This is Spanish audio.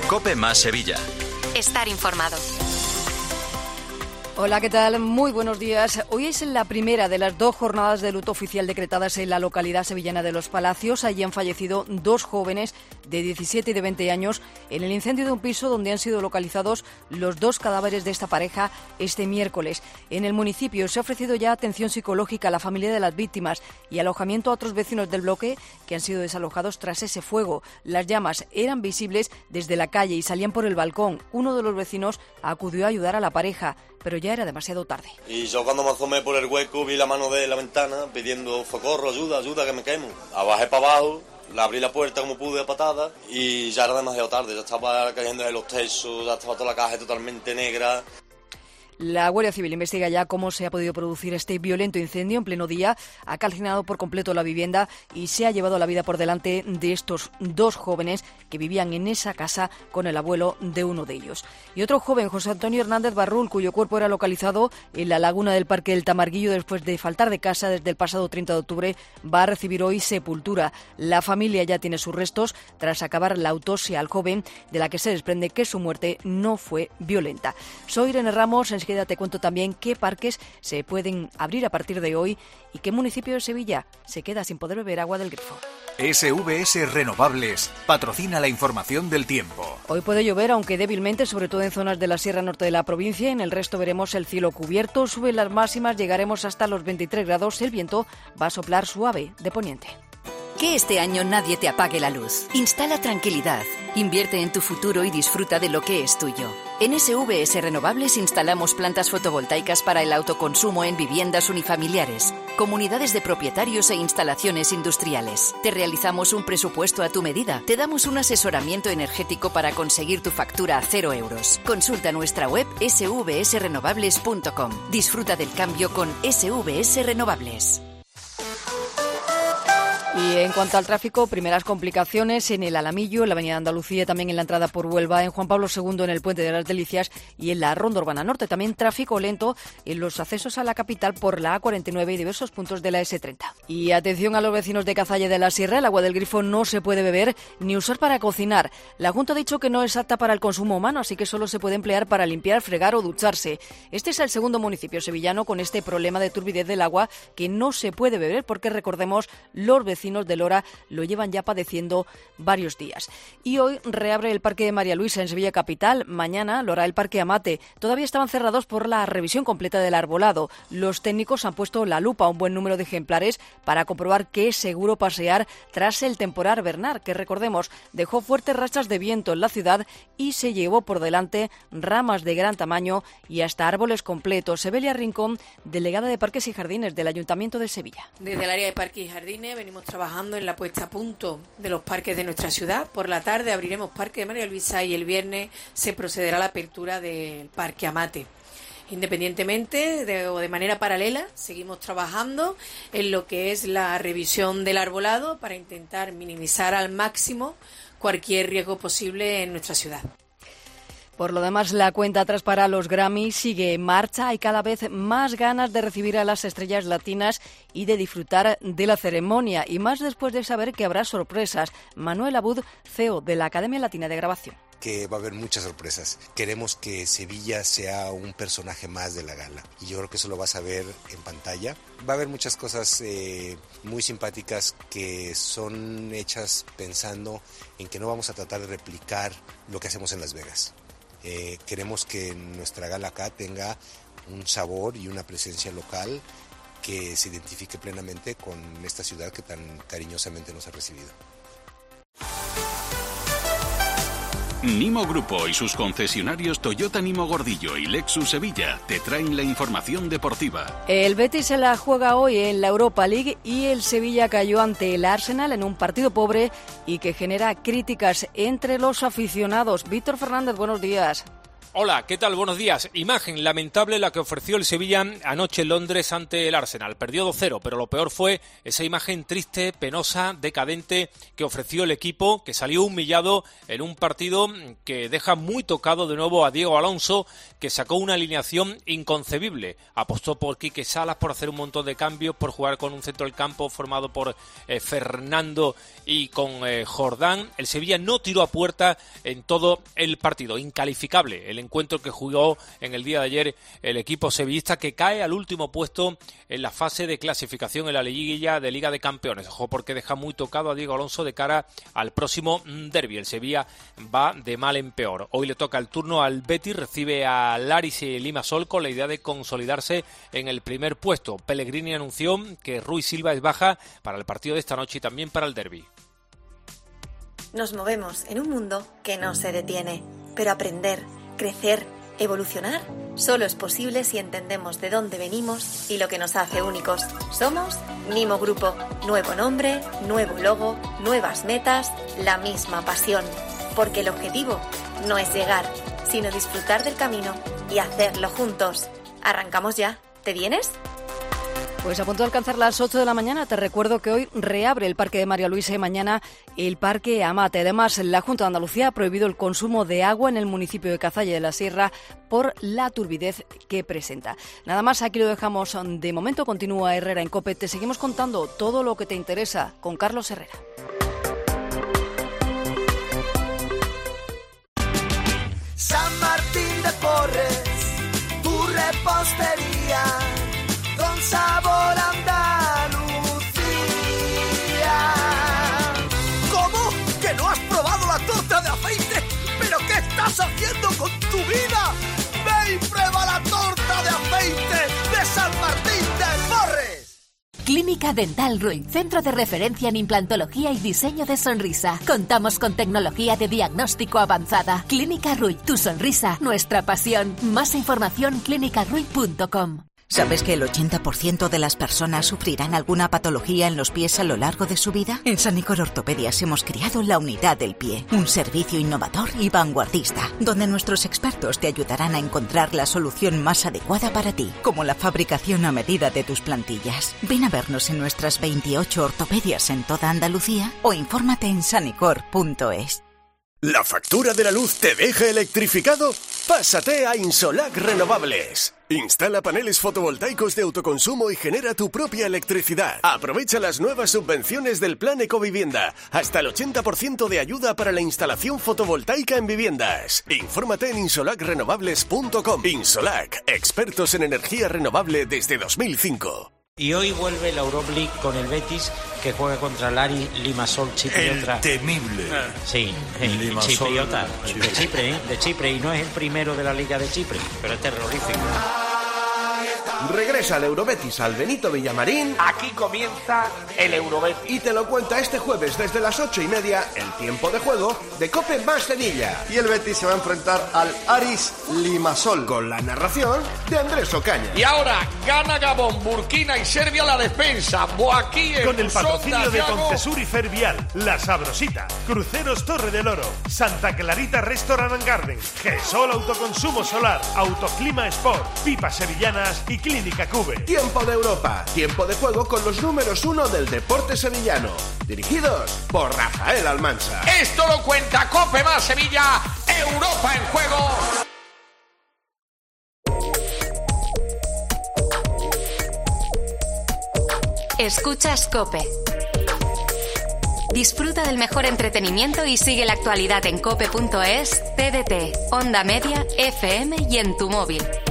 COPE más Sevilla. Estar informado. Hola, ¿qué tal? Muy buenos días. Hoy es la primera de las 2 jornadas de luto oficial decretadas en la localidad sevillana de Los Palacios. Allí han fallecido 2 jóvenes de 17 y de 20 años en el incendio de un piso donde han sido localizados los 2 cadáveres de esta pareja este miércoles. En el municipio se ha ofrecido ya atención psicológica a la familia de las víctimas y alojamiento a otros vecinos del bloque que han sido desalojados tras ese fuego. Las llamas eran visibles desde la calle y salían por el balcón. Uno de los vecinos acudió a ayudar a la pareja, pero ya era demasiado tarde. Y yo cuando me asomé por el hueco vi la mano de la ventana pidiendo socorro, ayuda, que me quemo. Bajé para abajo, le abrí la puerta como pude a patadas y ya era demasiado tarde, ya estaba cayendo de los tesos, ya estaba toda la caja totalmente negra. La Guardia Civil investiga ya cómo se ha podido producir este violento incendio en pleno día. Ha calcinado por completo la vivienda y se ha llevado la vida por delante de estos 2 jóvenes que vivían en esa casa con el abuelo de uno de ellos. Y otro joven, José Antonio Hernández Barrul, cuyo cuerpo era localizado en la laguna del Parque del Tamarguillo después de faltar de casa desde el pasado 30 de octubre, va a recibir hoy sepultura. La familia ya tiene sus restos tras acabar la autopsia al joven, de la que se desprende que su muerte no fue violenta. Soy Irene Ramos. Enseguida te cuento también qué parques se pueden abrir a partir de hoy y qué municipio de Sevilla se queda sin poder beber agua del grifo. SVS Renovables patrocina la información del tiempo. Hoy puede llover, aunque débilmente, sobre todo en zonas de la Sierra Norte de la provincia. En el resto veremos el cielo cubierto, suben las máximas, llegaremos hasta los 23 grados. El viento va a soplar suave de poniente. Que este año nadie te apague la luz. Instala tranquilidad. Invierte en tu futuro y disfruta de lo que es tuyo. En SVS Renovables instalamos plantas fotovoltaicas para el autoconsumo en viviendas unifamiliares, comunidades de propietarios e instalaciones industriales. Te realizamos un presupuesto a tu medida. Te damos un asesoramiento energético para conseguir tu factura a 0 euros. Consulta nuestra web svsrenovables.com. Disfruta del cambio con SVS Renovables. Y en cuanto al tráfico, primeras complicaciones en el Alamillo, en la avenida Andalucía, también en la entrada por Huelva, en Juan Pablo II, en el Puente de las Delicias y en la Ronda Urbana Norte. También tráfico lento en los accesos a la capital por la A49 y diversos puntos de la S30. Y atención a los vecinos de Cazalla de la Sierra, el agua del grifo no se puede beber ni usar para cocinar. La Junta ha dicho que no es apta para el consumo humano, así que solo se puede emplear para limpiar, fregar o ducharse. Este es el segundo municipio sevillano con este problema de turbidez del agua que no se puede beber porque, recordemos, los vecinos de Lora lo llevan ya padeciendo varios días. Y hoy reabre el Parque de María Luisa en Sevilla capital. Mañana lo hará el Parque Amate. Todavía estaban cerrados por la revisión completa del arbolado. Los técnicos han puesto la lupa a un buen número de ejemplares para comprobar que es seguro pasear tras el temporal Bernard, que, recordemos, dejó fuertes rachas de viento en la ciudad y se llevó por delante ramas de gran tamaño y hasta árboles completos. Evelia Rincón, delegada de Parques y Jardines del Ayuntamiento de Sevilla. Desde el área de Parques y Jardines venimos trabajando en la puesta a punto de los parques de nuestra ciudad. Por la tarde abriremos Parque de María Luisa y el viernes se procederá a la apertura del Parque Amate. Independientemente o de manera paralela, seguimos trabajando en lo que es la revisión del arbolado para intentar minimizar al máximo cualquier riesgo posible en nuestra ciudad. Por lo demás, la cuenta atrás para los Grammy sigue en marcha. Hay cada vez más ganas de recibir a las estrellas latinas y de disfrutar de la ceremonia. Y más después de saber que habrá sorpresas. Manuel Abud, CEO de la Academia Latina de Grabación. Que va a haber muchas sorpresas. Queremos que Sevilla sea un personaje más de la gala. Y yo creo que eso lo vas a ver en pantalla. Va a haber muchas cosas muy simpáticas que son hechas pensando en que no vamos a tratar de replicar lo que hacemos en Las Vegas. Queremos que nuestra gala acá tenga un sabor y una presencia local que se identifique plenamente con esta ciudad que tan cariñosamente nos ha recibido. Nimo Grupo y sus concesionarios Toyota Nimo Gordillo y Lexus Sevilla te traen la información deportiva. El Betis se la juega hoy en la Europa League y el Sevilla cayó ante el Arsenal en un partido pobre y que genera críticas entre los aficionados. Víctor Fernández, buenos días. Hola, ¿qué tal? Buenos días. Imagen lamentable la que ofreció el Sevilla anoche en Londres ante el Arsenal. Perdió 2-0, pero lo peor fue esa imagen triste, penosa, decadente que ofreció el equipo, que salió humillado en un partido que deja muy tocado de nuevo a Diego Alonso, que sacó una alineación inconcebible. Apostó por Quique Salas, por hacer un montón de cambios, por jugar con un centro del campo formado por Fernando y con Jordán. El Sevilla no tiró a puerta en todo el partido. Incalificable el encuentro que jugó en el día de ayer el equipo sevillista, que cae al último puesto en la fase de clasificación en la liguilla de Liga de Campeones. Ojo, porque deja muy tocado a Diego Alonso de cara al próximo derbi. El Sevilla va de mal en peor. Hoy le toca el turno al Betis, recibe a Laris y Limasol con la idea de consolidarse en el primer puesto. Pellegrini anunció que Rui Silva es baja para el partido de esta noche y también para el derbi. Nos movemos en un mundo que no se detiene, pero aprender, crecer, evolucionar, solo es posible si entendemos de dónde venimos y lo que nos hace únicos. Somos Nimo Grupo. Nuevo nombre, nuevo logo, nuevas metas, la misma pasión. Porque el objetivo no es llegar, sino disfrutar del camino y hacerlo juntos. ¿Arrancamos ya? ¿Te vienes? Pues a punto de alcanzar las 8 de la mañana, te recuerdo que hoy reabre el Parque de María Luisa y mañana el Parque Amate. Además, la Junta de Andalucía ha prohibido el consumo de agua en el municipio de Cazalla de la Sierra por la turbidez que presenta. Nada más, aquí lo dejamos de momento. Continúa Herrera en COPE. Te seguimos contando todo lo que te interesa con Carlos Herrera. San Martín de Porres, tu repostería con sabor a Andalucía. ¿Cómo? ¿Que no has probado la torta de aceite? ¿Pero qué estás haciendo con tu vida? Ve y prueba la torta de aceite de San Martín de Porres. Clínica Dental Ruy, centro de referencia en implantología y diseño de sonrisa. Contamos con tecnología de diagnóstico avanzada. Clínica Ruy, tu sonrisa, nuestra pasión. Más información clinicaruy.com. ¿Sabes que el 80% de las personas sufrirán alguna patología en los pies a lo largo de su vida? En Sanicor Ortopedias hemos creado la Unidad del Pie, un servicio innovador y vanguardista, donde nuestros expertos te ayudarán a encontrar la solución más adecuada para ti, como la fabricación a medida de tus plantillas. Ven a vernos en nuestras 28 ortopedias en toda Andalucía o infórmate en sanicor.es. ¿La factura de la luz te deja electrificado? Pásate a Insolac Renovables. Instala paneles fotovoltaicos de autoconsumo y genera tu propia electricidad. Aprovecha las nuevas subvenciones del Plan Ecovivienda. Hasta el 80% de ayuda para la instalación fotovoltaica en viviendas. Infórmate en insolacrenovables.com. Insolac, expertos en energía renovable desde 2005. Y hoy vuelve la Euroleague con el Betis, que juega contra el Aris Limasol Chipriota. El temible. Sí, Limasol, Chipriota, de Chipre, y no es el primero de la Liga de Chipre, pero es terrorífico. Regresa el Eurobetis al Benito Villamarín. Aquí comienza el Eurobetis. Y te lo cuenta este jueves desde las 8:30, el tiempo de juego de COPE más Sevilla. Y el Betis se va a enfrentar al Aris Limasol, con la narración de Andrés Ocaña. Y ahora gana Gabón, Burkina y Serbia la despensa. Aquí con el patrocinio de Concesur y Fervial, La Sabrosita, Cruceros Torre del Oro, Santa Clarita Restaurant and Garden, GESOL Autoconsumo Solar, Autoclima Sport, Pipas Sevillanas y Clínica Cube. Tiempo de Europa, tiempo de juego con los números 1 del deporte sevillano. Dirigidos por Rafael Almansa. Esto lo cuenta COPE más Sevilla, Europa en juego. Escuchas COPE. Disfruta del mejor entretenimiento y sigue la actualidad en cope.es, TDT, Onda Media, FM y en tu móvil.